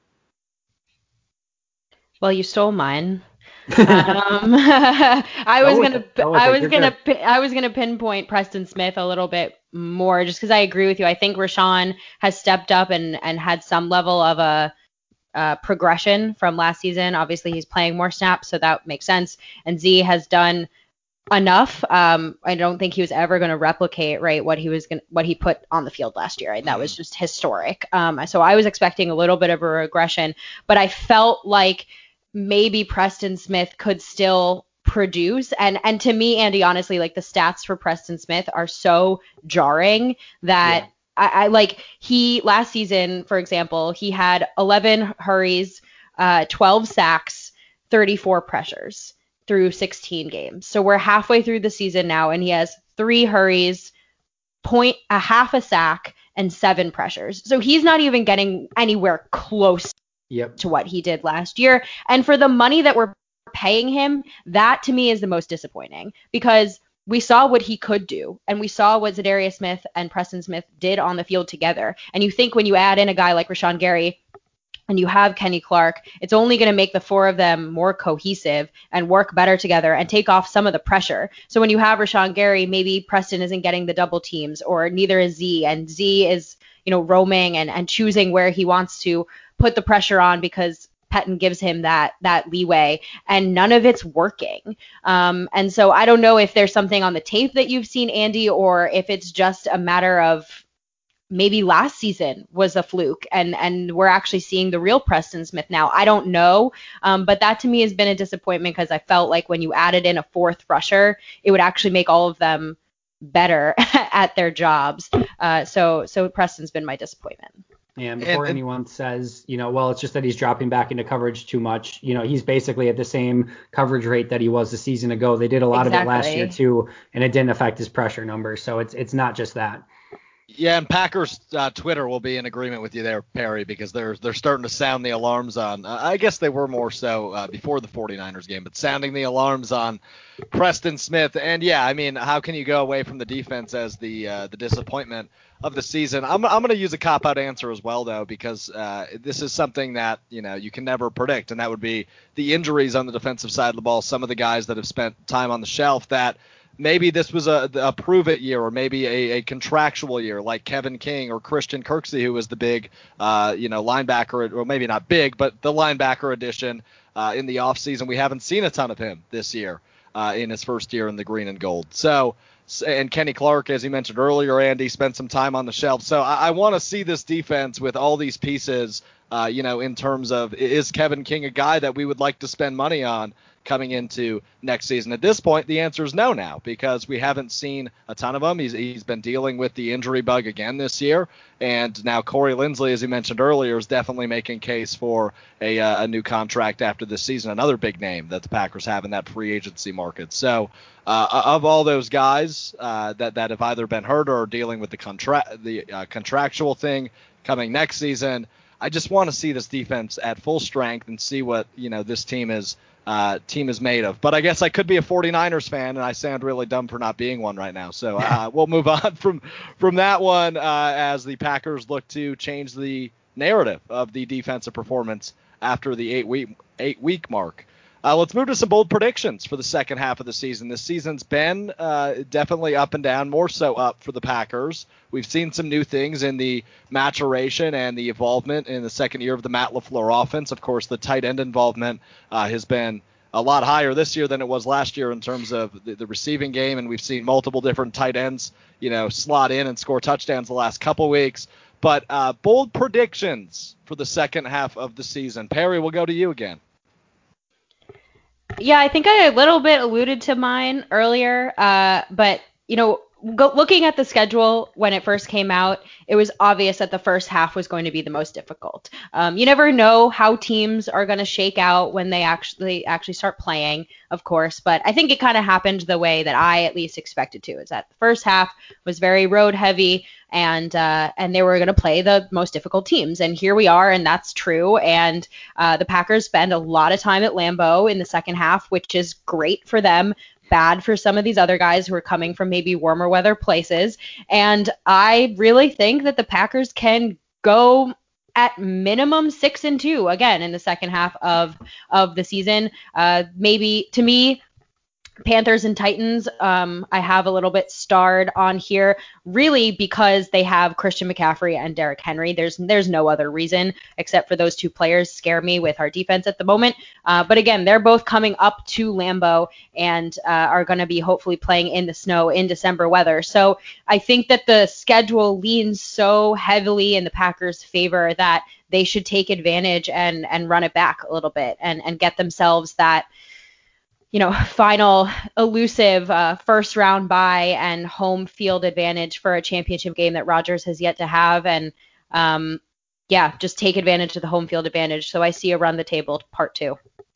G: Well, you stole mine. um, I was gonna, I was gonna, I was gonna pinpoint Preston Smith a little bit more, just because I agree with you. I think Rashawn has stepped up and and had some level of a uh, progression from last season. Obviously, he's playing more snaps, so that makes sense. And Z has done enough. Um, I don't think he was ever going to replicate right what he was going, what he put on the field last year. Right? That was just historic. Um, so I was expecting a little bit of a regression, but I felt like maybe Preston Smith could still produce. And and to me, Andy, honestly, like the stats for Preston Smith are so jarring that yeah. I, I like he last season, for example, he had eleven hurries, uh, twelve sacks, thirty-four pressures through sixteen games. So we're halfway through the season now, and he has three hurries, point a half a sack, and seven pressures. So he's not even getting anywhere close
H: Yep.
G: to what he did last year. And for the money that we're paying him, that to me is the most disappointing, because we saw what he could do, and we saw what Za'Darius Smith and Preston Smith did on the field together. And you think when you add in a guy like Rashawn Gary and you have Kenny Clark, it's only going to make the four of them more cohesive and work better together and take off some of the pressure. So when you have Rashawn Gary, maybe Preston isn't getting the double teams, or neither is Z, and Z is, you know, roaming and, and choosing where he wants to put the pressure on because Pettine gives him that that leeway, and none of it's working. Um, and so I don't know if there's something on the tape that you've seen, Andy, or if it's just a matter of maybe last season was a fluke and and we're actually seeing the real Preston Smith now. I don't know. Um, but that to me has been a disappointment, because I felt like when you added in a fourth rusher, it would actually make all of them better at their jobs. Uh, so so Preston's been my disappointment.
H: And before and, and, anyone says, you know, well, it's just that he's dropping back into coverage too much. You know, he's basically at the same coverage rate that he was a season ago. They did a lot exactly. of it last year too, and it didn't affect his pressure numbers. So it's it's not just that.
F: Yeah, and Packers uh, Twitter will be in agreement with you there, Perry, because they're they're starting to sound the alarms on. Uh, I guess they were more so uh, before the 49ers game, but sounding the alarms on Preston Smith. And yeah, I mean, how can you go away from the defense as the uh, the disappointment of the season? I'm I'm going to use a cop-out answer as well, though, because uh, this is something that, you know, you can never predict, and that would be the injuries on the defensive side of the ball. Some of the guys that have spent time on the shelf that maybe this was a, a prove-it year, or maybe a, a contractual year, like Kevin King or Christian Kirksey, who was the big, uh, you know, linebacker, or maybe not big, but the linebacker addition uh, in the offseason. We haven't seen a ton of him this year uh, in his first year in the green and gold. So, and Kenny Clark, as you mentioned earlier, Andy, spent some time on the shelf. So I, I want to see this defense with all these pieces, uh, you know, in terms of, is Kevin King a guy that we would like to spend money on coming into next season? At this point, the answer is no now, because we haven't seen a ton of him. He's he's been dealing with the injury bug again this year, and now Corey Linsley, as you mentioned earlier, is definitely making case for a uh, a new contract after this season, another big name that the Packers have in that free agency market. So uh, of all those guys uh, that, that have either been hurt or are dealing with the, contra- the uh, contractual thing coming next season, I just want to see this defense at full strength and see what, you know, this team is uh, team is made of. But I guess I could be a 49ers fan, and I sound really dumb for not being one right now. So uh, we'll move on from from that one uh, as the Packers look to change the narrative of the defensive performance after the eight week eight week mark. Uh, let's move to some bold predictions for the second half of the season. This season's been uh, definitely up and down, more so up for the Packers. We've seen some new things in the maturation and the involvement in the second year of the Matt LaFleur offense. Of course, the tight end involvement uh, has been a lot higher this year than it was last year in terms of the, the receiving game, and we've seen multiple different tight ends, you know, slot in and score touchdowns the last couple weeks. But uh, bold predictions for the second half of the season. Perry, we'll go to you again.
G: Yeah, I think I a little bit alluded to mine earlier, uh, but, you know, go, looking at the schedule when it first came out, it was obvious that the first half was going to be the most difficult. Um, you never know how teams are going to shake out when they actually actually start playing, of course, but I think it kind of happened the way that I at least expected to, is that the first half was very road heavy, and uh, and they were going to play the most difficult teams. And here we are, and that's true. And uh, the Packers spend a lot of time at Lambeau in the second half, which is great for them, bad for some of these other guys who are coming from maybe warmer weather places. And I really think that the Packers can go at minimum six and two again in the second half of of the season. Uh, maybe to me, Panthers and Titans, um, I have a little bit starred on here, really because they have Christian McCaffrey and Derrick Henry. There's there's no other reason except for those two players scare me with our defense at the moment. Uh, but again, they're both coming up to Lambeau and uh, are going to be hopefully playing in the snow in December weather. So I think that the schedule leans so heavily in the Packers' favor that they should take advantage and and run it back a little bit and and get themselves that, you know, final elusive uh, first round bye and home field advantage for a championship game that Rodgers has yet to have. And um, yeah, just take advantage of the home field advantage. So I see a run the table part two.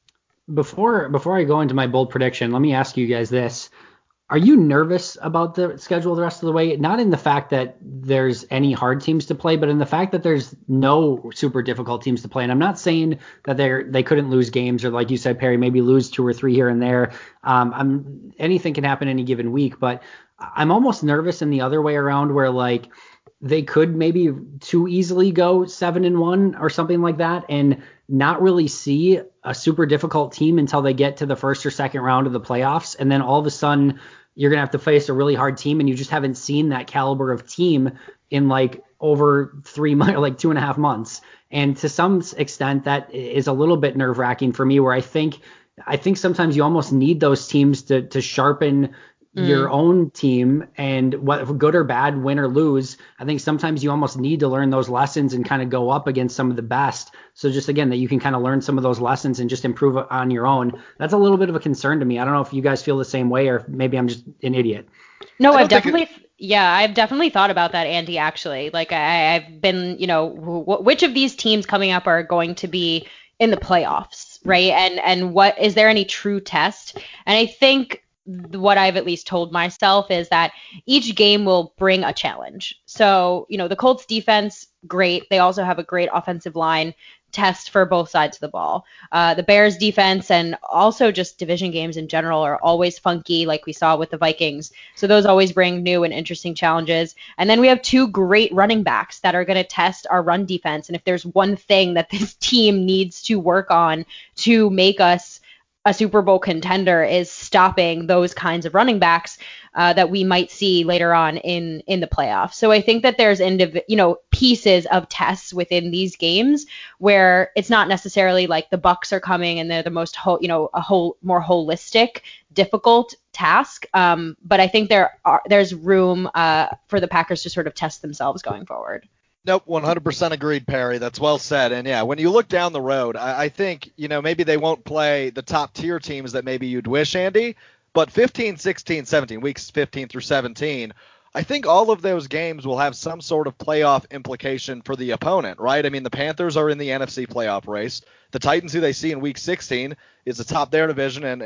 H: Before before I go into my bold prediction, let me ask you guys this. Are you nervous about the schedule the rest of the way? Not in the fact that there's any hard teams to play, but in the fact that there's no super difficult teams to play. And I'm not saying that they they couldn't lose games, or like you said, Perry, maybe lose two or three here and there. Um, I'm anything can happen any given week, but I'm almost nervous in the other way around, where like they could maybe too easily go seven and one or something like that, and not really see a super difficult team until they get to the first or second round of the playoffs. And then all of a sudden you're going to have to face a really hard team, and you just haven't seen that caliber of team in like over three months, like two and a half months. And to some extent that is a little bit nerve wracking for me, where I think, I think sometimes you almost need those teams to, to sharpen Mm. your own team, and what good or bad, win or lose, I think sometimes you almost need to learn those lessons and kind of go up against some of the best. So just again, that you can kind of learn some of those lessons and just improve on your own. That's a little bit of a concern to me. I don't know if you guys feel the same way, or maybe I'm just an idiot.
G: No, I've definitely, it... yeah, I've definitely thought about that, Andy, actually. Like I, I've been, you know, w- which of these teams coming up are going to be in the playoffs, right? And, and what, is there any true test? And I think what I've at least told myself is that each game will bring a challenge. So, you know, the Colts defense, great. They also have a great offensive line test for both sides of the ball. Uh, the Bears defense and also just division games in general are always funky, like we saw with the Vikings. So those always bring new and interesting challenges. And then we have two great running backs that are going to test our run defense. And if there's one thing that this team needs to work on to make us a Super Bowl contender, is stopping those kinds of running backs uh, that we might see later on in in the playoffs. So I think that there's indiv- you know pieces of tests within these games where it's not necessarily like the Bucs are coming and they're the most whole, you know a whole more holistic, difficult task. Um, but I think there are there's room uh, for the Packers to sort of test themselves going forward.
F: Nope, one hundred percent agreed, Perry. That's well said. And yeah, when you look down the road, I, I think, you know, maybe they won't play the top tier teams that maybe you'd wish, Andy, but fifteen, sixteen, seventeen, weeks fifteen through seventeen, I think all of those games will have some sort of playoff implication for the opponent, right? I mean, the Panthers are in the N F C playoff race. The Titans, who they see in week sixteen, is atop their division and, and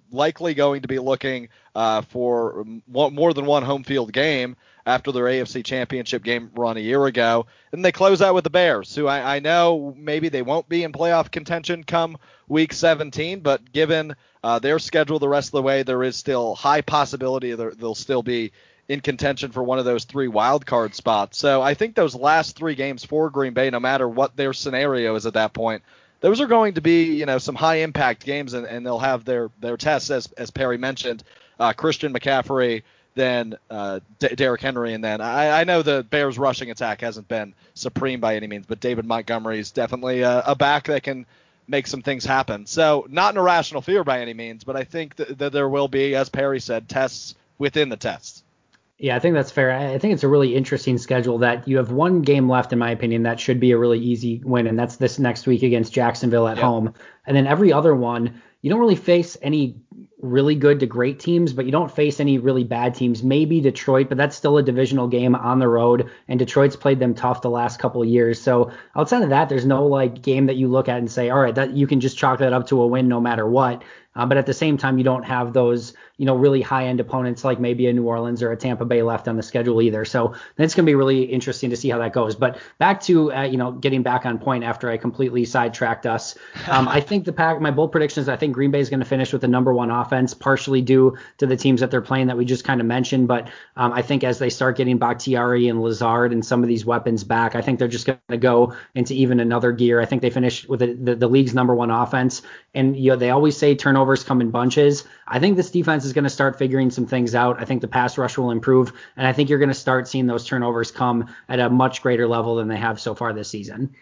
F: likely going to be looking uh, for more, more than one home field game after their A F C Championship game run a year ago. And they close out with the Bears, who I, I know maybe they won't be in playoff contention come week seventeen, but given uh, their schedule the rest of the way, there is still high possibility they'll still be in contention for one of those three wild card spots. So I think those last three games for Green Bay, no matter what their scenario is at that point, those are going to be, you know, some high impact games, and, and they'll have their, their tests, as, as Perry mentioned, uh, Christian McCaffrey, then uh, D- Derrick Henry, and then I, I know the Bears rushing attack hasn't been supreme by any means, but David Montgomery is definitely a, a back that can make some things happen. So not an irrational fear by any means, but I think that, that there will be, as Perry said, tests within the tests.
H: Yeah, I think that's fair. I think it's a really interesting schedule that you have one game left, in my opinion, that should be a really easy win, and that's this next week against Jacksonville at
F: yep.
H: home. And then every other one, you don't really face any really good to great teams, but you don't face any really bad teams. Maybe Detroit, but that's still a divisional game on the road, and Detroit's played them tough the last couple of years. So outside of that, there's no like game that you look at and say, all right, that you can just chalk that up to a win no matter what. Uh, but at the same time, you don't have those, you know, really high-end opponents like maybe a New Orleans or a Tampa Bay left on the schedule either. So it's going to be really interesting to see how that goes. But back to, uh, you know, getting back on point after I completely sidetracked us. Um, I think the pack, my bold predictions, I think Green Bay is going to finish with the number one offense, partially due to the teams that they're playing that we just kind of mentioned. But um, I think as they start getting Bakhtiari and Lazard and some of these weapons back, I think they're just going to go into even another gear. I think they finish with the, the, the league's number one offense. And, you know, they always say turnovers come in bunches. I think this defense is going to start figuring some things out. I think the pass rush will improve, and I think you're going to start seeing those turnovers come at a much greater level than they have so far this season.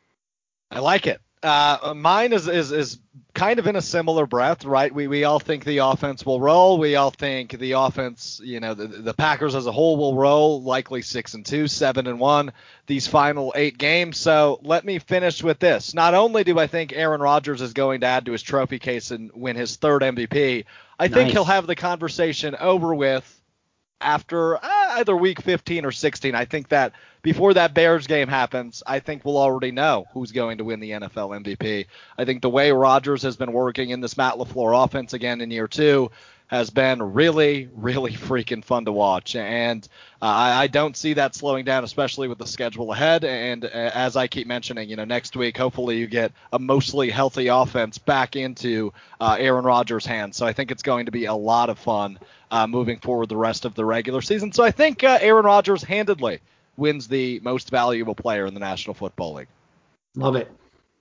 F: I like it. Uh, mine is, is is kind of in a similar breath, right? We we all think the offense will roll. We all think the offense, you know, the, the Packers as a whole will roll, likely six and two, seven and one, these final eight games. So let me finish with this. Not only do I think Aaron Rodgers is going to add to his trophy case and win his third M V P, I think
H: Nice.
F: he'll have the conversation over with after uh, either week fifteen or sixteen. I think that before that Bears game happens, I think we'll already know who's going to win the N F L M V P. I think the way Rodgers has been working in this Matt LaFleur offense again in year two has been really, really freaking fun to watch. And uh, I, I don't see that slowing down, especially with the schedule ahead. And uh, as I keep mentioning, you know, next week, hopefully you get a mostly healthy offense back into uh, Aaron Rodgers' hands. So I think it's going to be a lot of fun uh, moving forward the rest of the regular season. So I think uh, Aaron Rodgers handedly wins the most valuable player in the National Football League.
H: Love it.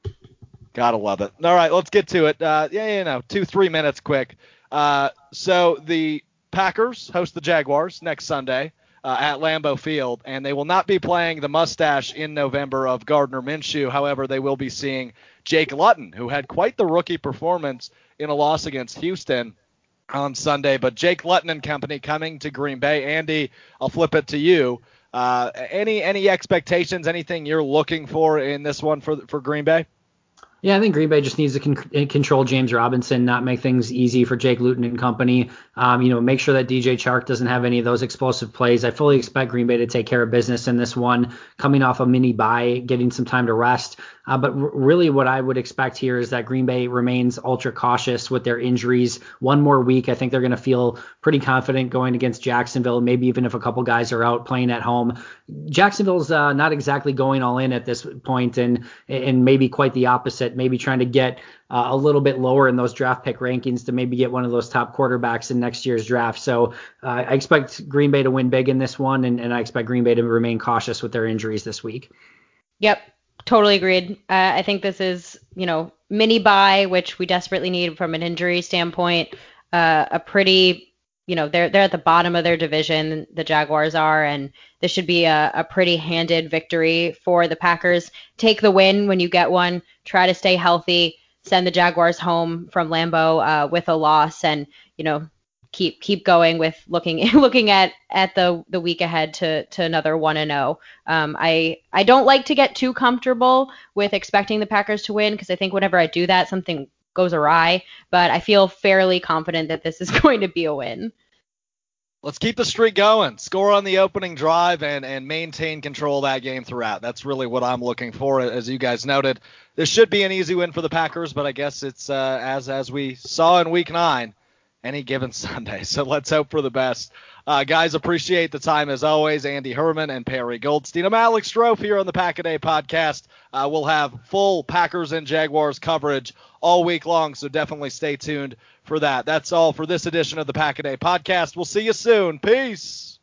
F: Gotta love it. All right, let's get to it. Uh, yeah, you know, two, three minutes quick. Uh, so the Packers host the Jaguars next Sunday uh, at Lambeau Field, and they will not be playing the mustache in November of Gardner Minshew. However, they will be seeing Jake Luton, who had quite the rookie performance in a loss against Houston on Sunday. But Jake Luton and company coming to Green Bay. Andy, I'll flip it to you. Uh, any any expectations, anything you're looking for in this one for for Green Bay?
H: Yeah, I think Green Bay just needs to con- control James Robinson, not make things easy for Jake Luton and company. Um, you know, make sure that D J Chark doesn't have any of those explosive plays. I fully expect Green Bay to take care of business in this one, coming off a mini bye, getting some time to rest. Uh, but r- really what I would expect here is that Green Bay remains ultra cautious with their injuries. One more week, I think they're going to feel pretty confident going against Jacksonville, maybe even if a couple guys are out playing at home. Jacksonville's uh, not exactly going all in at this point, and and maybe quite the opposite, maybe trying to get uh, a little bit lower in those draft pick rankings to maybe get one of those top quarterbacks in next year's draft. So uh, I expect Green Bay to win big in this one, and, and I expect Green Bay to remain cautious with their injuries this week.
G: Yep, totally agreed. Uh, I think this is, you know, mini bye, which we desperately need from an injury standpoint. Uh, a pretty, you know, they're they're at the bottom of their division, the Jaguars are, and this should be a, a pretty handed victory for the Packers. Take the win when you get one. Try to stay healthy. Send the Jaguars home from Lambeau uh, with a loss, and you know, keep keep going with looking looking at at the the week ahead to to another one and oh. Um, I I don't like to get too comfortable with expecting the Packers to win, because I think whenever I do that, something goes awry. But I feel fairly confident that this is going to be a win.
F: Let's keep the streak going. Score on the opening drive and, and maintain control of that game throughout. That's really what I'm looking for. As you guys noted, this should be an easy win for the Packers, but I guess it's uh, as as we saw in week nine, any given Sunday. So let's hope for the best. Uh, guys, appreciate the time as always. Andy Herman and Perry Goldstein. I'm Alex Strofe here on the Pack-A-Day podcast. Uh, we'll have full Packers and Jaguars coverage all week long, so definitely stay tuned for that. That's all for this edition of the Pack-A-Day podcast. We'll see you soon. Peace.